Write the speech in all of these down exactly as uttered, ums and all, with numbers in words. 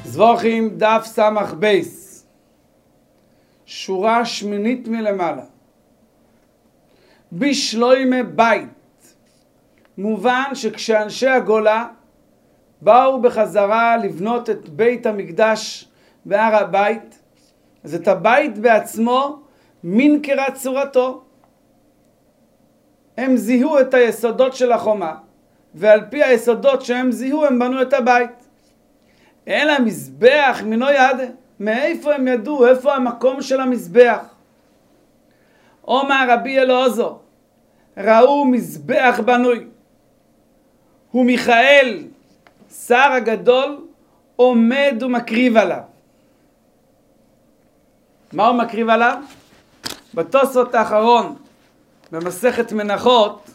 זבוכים דף סמך בייס, שורה שמינית מלמעלה. בשלוימה בית. מובן שכשאנשי הגולה באו בחזרה לבנות את בית המקדש בהר הבית, אז את הבית בעצמו מנקרה צורתו. הם זיהו את היסודות של החומה, ועל פי היסודות שהם זיהו הם בנו את הבית. אין המזבח מינו ידע. מאיפה הם ידעו? איפה המקום של המזבח? אומר רבי אלעזר, ראו מזבח בנוי, ומיכאל שר הגדול עומד ומקריב עליו. מה הוא מקריב עליו? בתוספות האחרון במסכת מנחות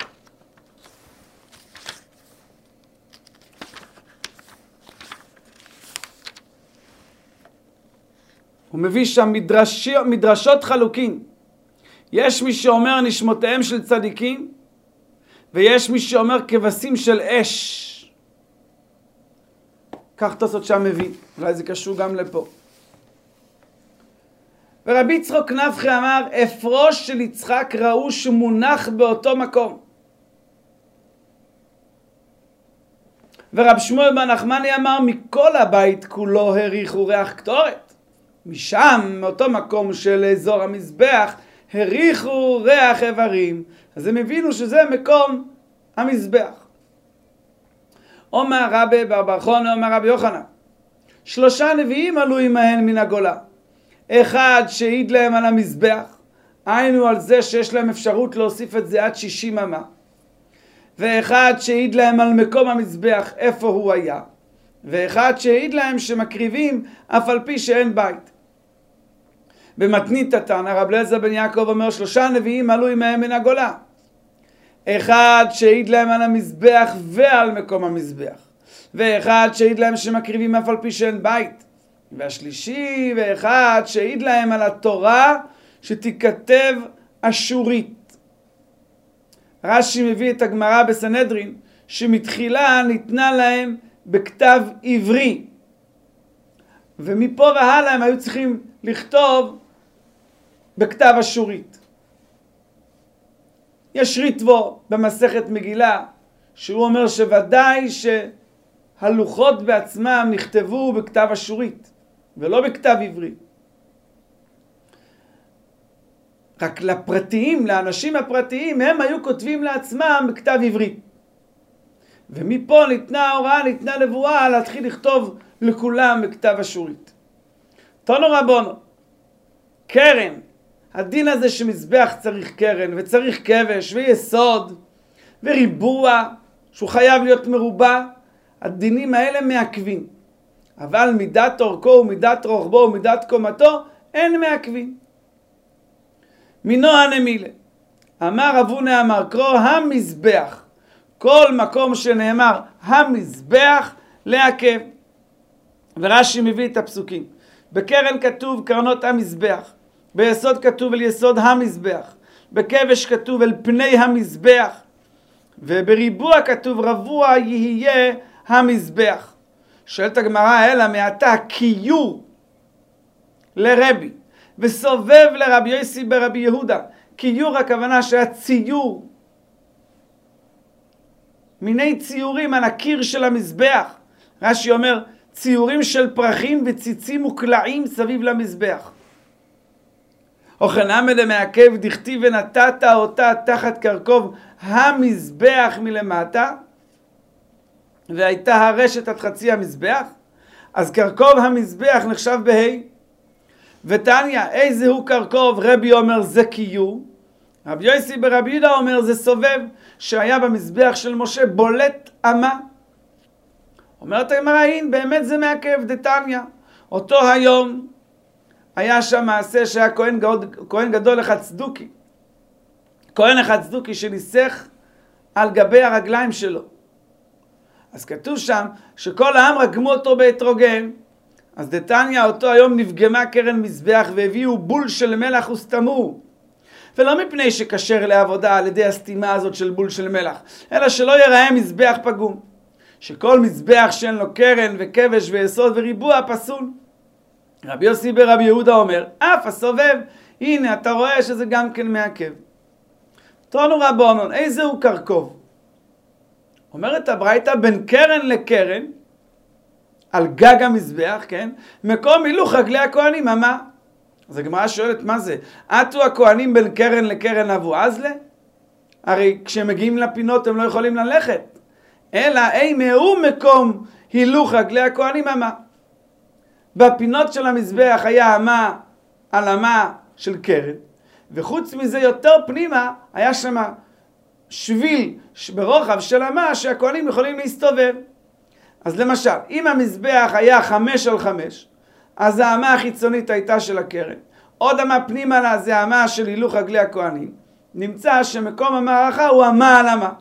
הוא מביא שם מדרש, מדרשות חלוקים. יש מי שאומר נשמותיהם של צדיקים, ויש מי שאומר כבשים של אש. כך תוספות שם מביא, אולי זה קשור גם לפה. ורבי יצחק נפחי אמר, אפרוש של יצחק ראו שמונח באותו מקום. ורב שמואל בן נחמני אמר, מכל הבית כולו הריחו ריח קטורת. משם, מאותו מקום של אזור המזבח, הריחו ריח איברים. אז הם הבינו שזה מקום המזבח. אומר רבי בר בר חונה, אומר רבי יוחנן, שלושה נביאים עלו עמהם מן הגולה. אחד שהעיד להם על המזבח, היינו על זה שיש להם אפשרות להוסיף את זה עד שישים אמה. ואחד שהעיד להם על מקום המזבח, איפה הוא היה. ואחד שהעיד להם שמקריבים אף על פי שאין בית. במתנית התנא רב אליעזר בן יעקב אומר, שלושה נביאים עלו עמהם מן הגולה. אחד שהעיד להם על המזבח ועל מקום המזבח. ואחד שהעיד להם שמקריבים אף על פי שאין בית. והשלישי ואחד שהעיד להם על התורה שתיכתב אשורית. רש"י מביא את הגמרא בסנהדרין שמתחילה ניתנה להם בכתב עברי, ומפה והלאה הם היו צריכים לכתוב בכתב אשורית. יש ריטבו במסכת מגילה שהוא אומר שוודאי שהלוחות בעצמם נכתבו בכתב אשורית ולא בכתב עברי. רק לפרטיים, לאנשים הפרטיים, הם היו כותבים לעצמם בכתב עברי. ומפה ניתנה ההוראה, ניתנה נבואה להתחיל לכתוב לכולם בכתב אשורית. תנו רבונו, קרן, הדין הזה שמזבח צריך קרן וצריך כבש ויסוד וריבוע שהוא חייב להיות מרובע, הדינים האלה מעכבים. אבל מידת אורכו ומידת רוחבו ומידת קומתו אין מעכבים. מינו הנמילה, אמר אבונה אמר קרוא המזבח, כל מקום שנאמר המזבח לעכב. ורש"י מביא את הפסוקים. בקרן כתוב קרנות המזבח, ביסוד כתוב אל יסוד המזבח, בכבש כתוב אל פני המזבח, ובריבוע כתוב רבוע יהיה המזבח. שואלת הגמרא, אלא מעתה קיור לרבי וסובב לרבי יוסי ברבי יהודה. קיור הכוונה שהיה ציור, מיני ציורים על הקיר של המזבח. רש"י אומר ציורים של פרחים וציצים וקלעים סביב למזבח. אוכן עמד המעכב דכתיב ונתת אותה תחת קרקוב המזבח מלמטה, והייתה הרשת עד חצי המזבח. אז קרקוב המזבח נחשב בהי. ותניא, איזה הוא קרקוב? רבי אומר זה קיור. רבי יוסי ברבי יהודה אומר זה סובב, שהיה במזבח של משה בולט אמה. אומרת הגמרא, הנה באמת זה מעכב. דתניא, אותו היום היה שם מעשה שהיה כהן גדול, כהן גדול אחד צדוקי. כהן אחד צדוקי שניסח על גבי הרגליים שלו. אז כתוב שם שכל העם רגמו אותו באתרוגן. אז דתניא, אותו היום נפגמה קרן מזבח והביאו בול של מלח וסתמו. ולא מפני שקשר לעבודה על ידי הסתימה הזאת של בול של מלח, אלא שלא יראה מזבח פגום. שכל מזבח שאין לו קרן וכבש ויסוד וריבוע פסול. רבי יוסי ברבי יהודה אומר, אף הסובב, הנה אתה רואה שזה גם כן מעכב. תונו רבונון, איזה הוא קרקוב? אומרת הברייתא, בין קרן לקרן, על גג המזבח, כן? מקום הילוך רגלי הכהנים, מה? אז הגמרא שואלת, מה זה? עטו הכהנים בין קרן לקרן אבו עזלה? הרי כשהם מגיעים לפינות הם לא יכולים ללכת. אלא, אימה הוא מקום הילוך רגלי הכהנים, מה? בפינות של המזבח היה אמה על אמה של קרן, וחוץ מזה יותר פנימה היה שם שביל ברוחב של אמה שהכהנים יכולים להסתובב. אז למשל, אם המזבח היה חמש על חמש, אז האמה החיצונית הייתה של הקרן. עוד אמה פנימה לה זה האמה של הילוך רגלי הכהנים. נמצא שמקום המערכה הוא אמה על אמה.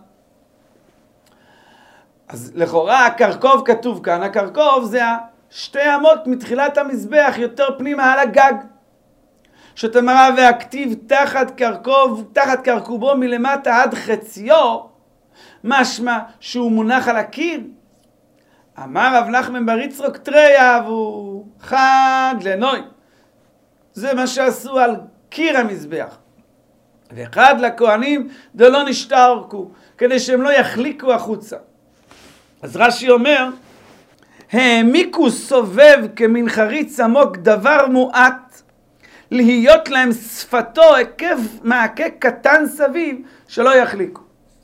אז לכאורה הקרקוב כתוב כאן, הקרקוב זה שתי אמות מתחילת המזבח יותר פנימה על הגג. שתמרה והכתיב תחת קרקוב, תחת קרקובו מלמטה עד חציו, משמע שהוא מונח על הקיר. אמר רב נחמן בר יצחק תריה והוא חד לנוי. זה מה שעשו על קיר המזבח. ואחד לכהנים דלא נשתרקו, כדי שהם לא יחליקו החוצה. אז רש"י אומר, העמיקו סובב כמין חריץ עמוק דבר מועט, להיות להם שפתו עקב מעקה קטן סביב שלא יחליקו.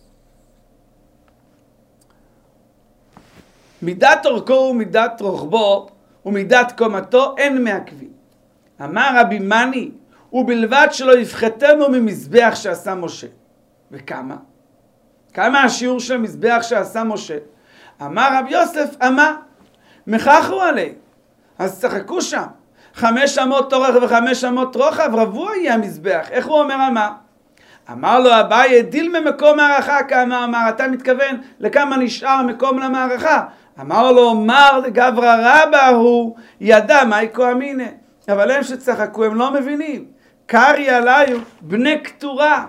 מידת אורכו ומידת רוחבו ומידת קומתו אין מעכבים. אמר רבי מני, ובלבד שלא יפחתנו ממזבח שעשה משה. וכמה? כמה השיעור של המזבח שעשה משה? אמר רבי יוסף, אמה, מחכו עלי. אז צחקו שם. חמש אמות אורך וחמש אמות רוחב, רבוע יהיה המזבח. איך הוא אומר אמה? אמר לו אביי, דיל ממקום מערכה, כמה אמר, אתה מתכוון לכמה נשאר מקום למערכה. אמר לו, מר לגברא רבא הוא, ידע מאיקו אמינה. אבל הם שצחקו, הם לא מבינים. קרי עליו, בני כתורה.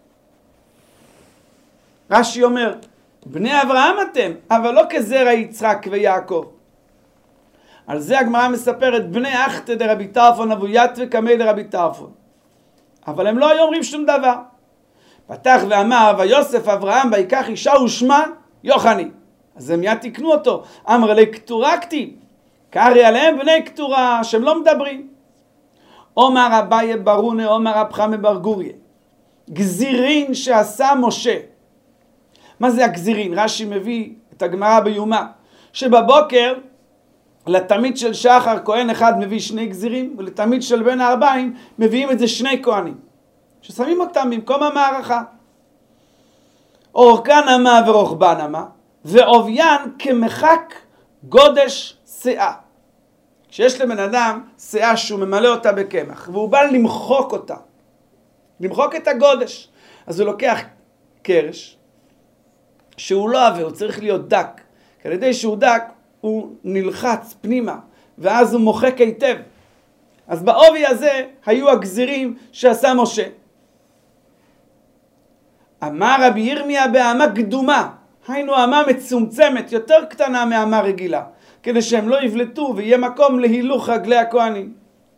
רש"י אומר, בני אברהם אתם, אבל לא כזרע יצחק ויעקב. על זה הגמרא מספרת, בני אחתא דרבי טרפון אבוית וקמי דרבי טרפון. אבל הם לא היו אומרים שום דבר. פתח ואמר, ויוסף אברהם ויקח אישה ושמה יוחני. אז הם מיד תקנו אותו. אמר לי כתורה כתיב. קרי עליהם בני כתורה, שהם לא מדברים. אומר אביי ברונה, אומר רב חמא בר גוריה. גזירין שעשה משה. מה זה הגזירין? רש"י מביא את הגמרא ביומא. שבבוקר לתמיד של שחר כהן אחד מביא שני גזירים, ולתמיד של בן הארבעים מביאים את זה שני כהנים. ששמים אותם במקום המערכה. אורכן אמה ורוחבן אמה, ועוביין כמחק גודש שאה. כשיש לבן אדם שאה שהוא ממלא אותה בקמח, והוא בא למחוק אותה, למחוק את הגודש, אז הוא לוקח קרש, שהוא לא עבה, הוא צריך להיות דק, כי על ידי שהוא דק, הוא נלחץ פנימה, ואז הוא מוחק היטב. אז בעובי הזה היו הגזירים שעשה משה. אמר רבי ירמיה באמה קדומה, היינו אמה מצומצמת, יותר קטנה מאמה רגילה, כדי שהם לא יבלטו ויהיה מקום להילוך רגלי הכהנים.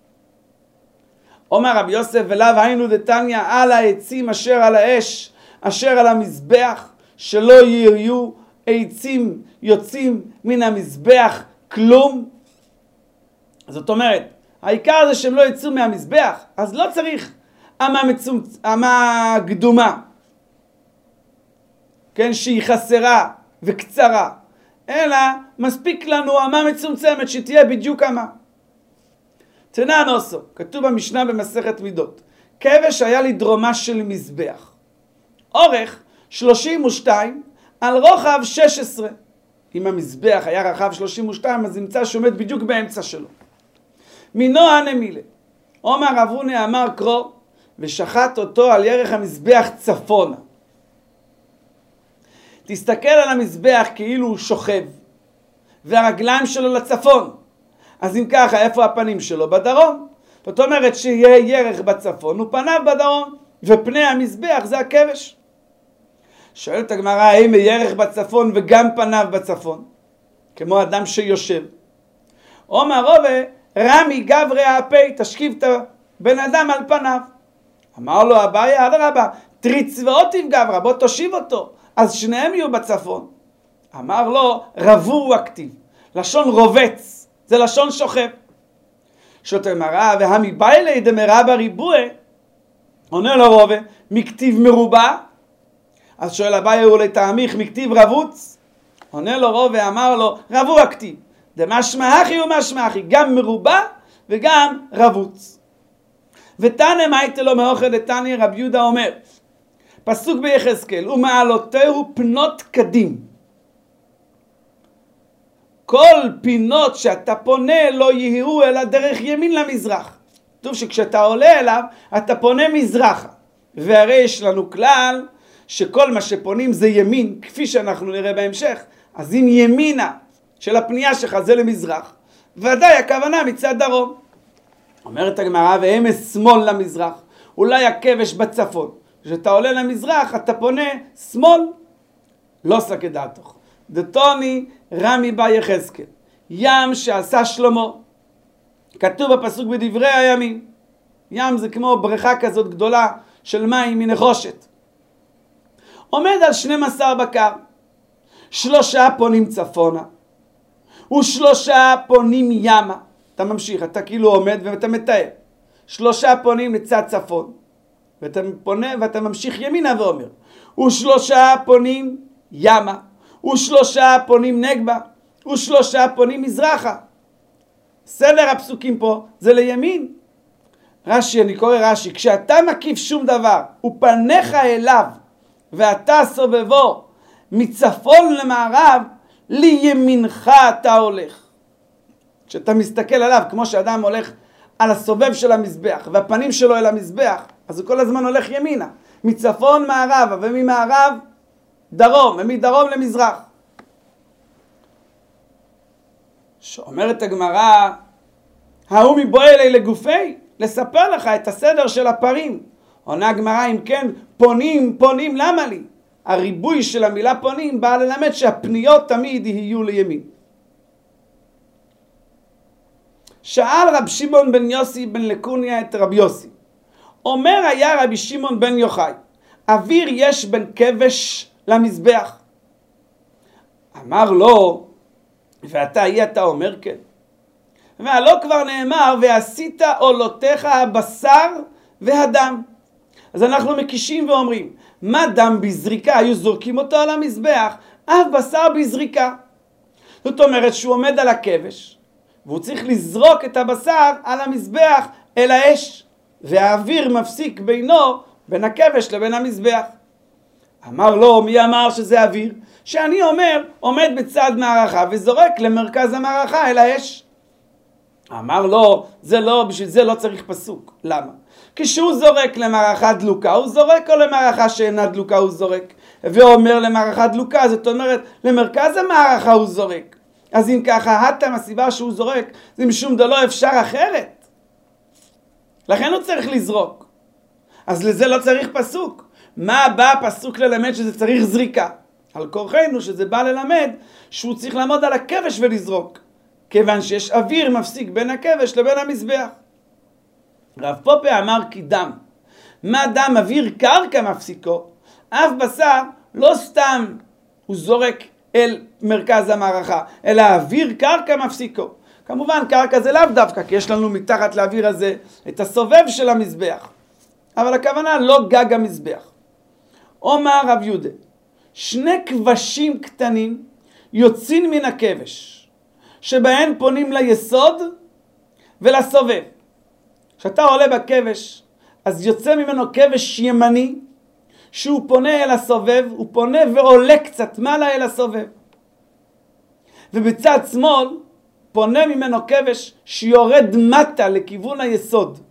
אומר רבי יוסף, ולאו היינו דתניא על העצים אשר על האש, אשר על המזבח, שלא יהיו עצים יוצאים מן המזבח כלום. זאת אומרת, העיקר זה שהם לא יצאו מהמזבח, אז לא צריך אמה מצומצ... אמה קדומה, כן, שהיא חסרה וקצרה, אלא מספיק לנו אמה מצומצמת שתהיה בדיוק אמה. תנא נוסו, כתוב במשנה במסכת מידות, כבש היה לדרומה של מזבח, אורך שלושים ושתיים על רוחב שש עשרה. אם המזבח היה רחב שלושים ושתיים, אז נמצא שעומד בדיוק באמצע שלו. מינו הנמילה. עומר אבונה אמר קרוא, ושחט אותו על ירך המזבח צפונה. תסתכל על המזבח כאילו הוא שוכב, והרגליים שלו לצפון. אז אם ככה, איפה הפנים שלו? בדרום. זאת אומרת שיהיה ירך בצפון ופניו בדרום, ופני המזבח זה הכבש. שואלת הגמרא, האם ירך בצפון וגם פניו בצפון? כמו אדם שיושב. אומר רובה, רמי גברי האפי, תשכיב את הבן אדם על פניו. אמר לו אביי, אדרבה, תריצבאותיו גברא, בוא תושיב אותו, אז שניהם יהיו בצפון. אמר לו, רבו הכתיב, לשון רובץ, זה לשון שוכב. שואלת הגמרא, והמי באי לי דמרבא ריבוע, עונה לו רובה, מכתיב מרובע? אז שואל אביי, אולי תעמיך מכתיב רבוץ? עונה לו רובה, אמר לו, רבו הכתיב, דמשמע אחי ומשמע אחי, גם מרובע וגם רבוץ. ותנא מאיתא לו מאוכל דתניא, רבי יהודה אומר, פסוק ביחזקאל, ומעלותיהו פנות קדים. כל פינות שאתה פונה לא יהיו אלא דרך ימין למזרח. כתוב שכשאתה עולה אליו אתה פונה מזרחה, והרי יש לנו כלל שכל מה שפונים זה ימין, כפי שאנחנו נראה בהמשך. אז אם ימינה של הפנייה שלך זה למזרח, ודאי הכוונה מצד דרום. אומרת הגמרא, והם שמאל למזרח, אולי הכבש בצפון. כשאתה עולה למזרח אתה פונה שמאל, לא סקא דעתך. דתוני רמי בא יחזקאל, ים שעשה שלמה. כתוב בפסוק בדברי הימים, ים זה כמו בריכה כזאת גדולה של מים מנחושת. עומד על שנים עשר בקר, שלושה פונים צפונה, ושלושה פונים ימה. אתה ממשיך, אתה כאילו עומד ואתה מתאר. שלושה פונים לצד צפון, ואתה פונה ואתה ממשיך ימינה ואומר, ושלושה פונים ימה, ושלושה פונים נגבה, ושלושה פונים מזרחה. סדר הפסוקים פה זה לימין. רש"י, אני קורא רש"י, כשאתה מקיף שום דבר ופניך אליו ואתה סובבו מצפון למערב, לימינך אתה הולך. כשאתה מסתכל עליו, כמו שאדם הולך על הסובב של המזבח והפנים שלו אל המזבח, אז הוא כל הזמן הולך ימינה, מצפון מערבה וממערב דרום, ומדרום למזרח. שאומרת הגמרא, ההוא מבוא אלי לגופי, לספר לך את הסדר של הפרים. עונה הגמרא, אם כן, פונים, פונים, למה לי? הריבוי של המילה פונים בא ללמד שהפניות תמיד יהיו לימין. שאל רב שמעון בן יוסי בן לקוניה את רב יוסי, אומר היה רבי שמעון בן יוחאי, אוויר יש בין כבש למזבח? אמר לו, ואתה היא אתה אומר כן. והלא כבר נאמר, ועשית עולותיך הבשר והדם. אז אנחנו מקישים ואומרים, מה דם בזריקה? היו זורקים אותו על המזבח, אף בשר בזריקה. זאת אומרת שהוא עומד על הכבש, והוא צריך לזרוק את הבשר על המזבח אל האש, והאוויר מפסיק בינו, בין הכבש לבין המזבח. אמר לו, מי אמר שזה אוויר? שאני אומר, עומד בצד מערכה וזורק למרכז המערכה אל האש. אמר לו, זה לא, בשביל זה לא צריך פסוק. למה? כשהוא זורק למערכה דלוקה, הוא זורק, או למערכה שאינה דלוקה הוא זורק. ואומר למערכה דלוקה, זאת אומרת, למרכז המערכה הוא זורק. אז אם ככה, הטעם הסיבה שהוא זורק, זה משום דלא אפשר אחרת. לכן הוא צריך לזרוק. אז לזה לא צריך פסוק. מה בא הפסוק ללמד שזה צריך זריקה? על כורחנו שזה בא ללמד שהוא צריך לעמוד על הכבש ולזרוק. כיוון שיש אוויר מפסיק בין הכבש לבין המזבח. רב פופה אמר כי דם. מה דם? אוויר קרקע מפסיקו. אף בשר לא סתם הוא זורק אל מרכז המערכה, אלא אוויר קרקע מפסיקו. כמובן קרקע זה לאו דווקא, כי יש לנו מתחת לאוויר הזה את הסובב של המזבח. אבל הכוונה לא גג המזבח. אומר רב יהודה, שני כבשים קטנים יוצאים מן הכבש, שבהן פונים ליסוד ולסובב. כשאתה עולה בכבש, אז יוצא ממנו כבש ימני, שהוא פונה אל הסובב, הוא פונה ועולה קצת מעלה אל הסובב. ובצד שמאל, פונה ממנו כבש שיורד מטה לכיוון היסוד.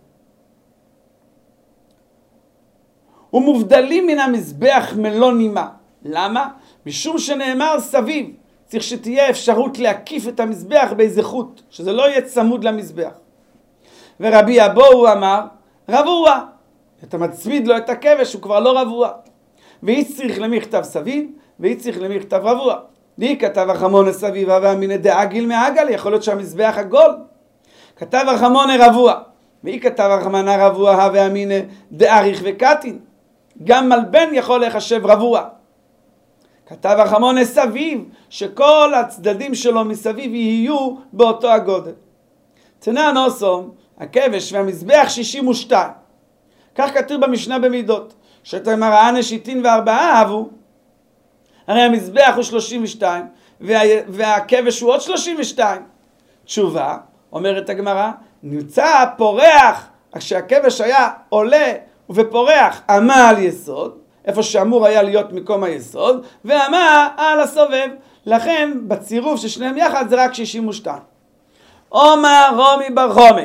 ומובדלים מן המזבח מלוא נימה. למה? משום שנאמר סביב. צריך שתהיה אפשרות להקיף את המזבח באיזה חוט, שזה לא יהיה צמוד למזבח. ורבי אבוהו אמר, רבוע. אתה מצמיד לו את הכבש, הוא כבר לא רבוע. ואיץ צריך למי כתב סביב, ואיץ צריך למי כתב רבוע. לי כתב החמונה סביב, הווה אמינא דעגיל מעגל, יכול להיות שהמזבח עגול. כתב החמונה רבוע, ואי כתב החמונה רבוע, הווה אמינא דאריך וקטין. גם מלבן יכול לחשב רבוע. כתב החמונה סביב, שכל הצדדים שלו מסביב יהיו באותו הגודל. תנא נוסום, הכבש והמזבח שישים ושתיים. כך כתוב במשנה במידות, שתאמר נשיתין וארבעה אהבו, הרי המזבח הוא שלושים ושתיים, וה... והכבש הוא עוד שלושים ושתיים. תשובה, אומרת הגמרא, נמצא פורח, כשהכבש היה עולה ופורח, אמה על יסוד, איפה שאמור היה להיות מקום היסוד, ואמה על הסובב. לכן בצירוף ששניהם יחד זה רק שישים ושתיים. אומר רומי בר חומי,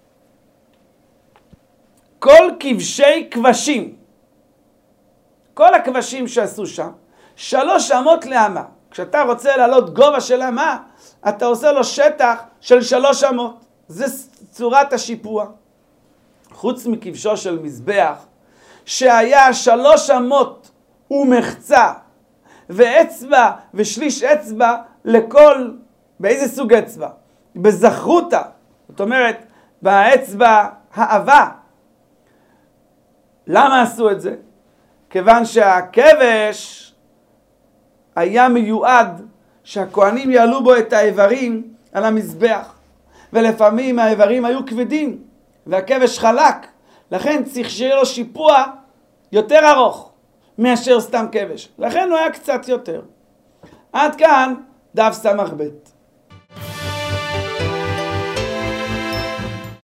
כל כבשי כבשים, כל הכבשים שעשו שם, שלוש אמות לאמה. כשאתה רוצה לעלות גובה של אמה, אתה עושה לו שטח של שלוש אמות. זה צורת השיפוע. חוץ מכבשו של מזבח, שהיה שלוש אמות ומחצה, ואצבע ושליש אצבע לכל, באיזה סוג אצבע? בזכרותה, זאת אומרת, באצבע העבה. למה עשו את זה? כיוון שהכבש היה מיועד שהכהנים יעלו בו את האיברים על המזבח, ולפעמים האיברים היו כבדים והכבש חלק, לכן צריך שיהיה לו שיפוע יותר ארוך מאשר סתם כבש, לכן הוא היה קצת יותר. עד כאן דף סמך ב'.